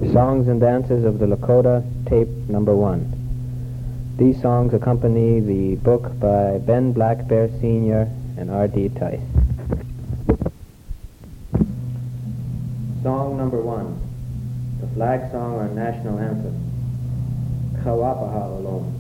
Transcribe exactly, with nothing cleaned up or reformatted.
Songs and Dances of the Lakota, tape number one. These songs accompany the book by Ben Black Bear Senior and R D Tice. Song number one, the flag song or national anthem, Kawapaha Alone.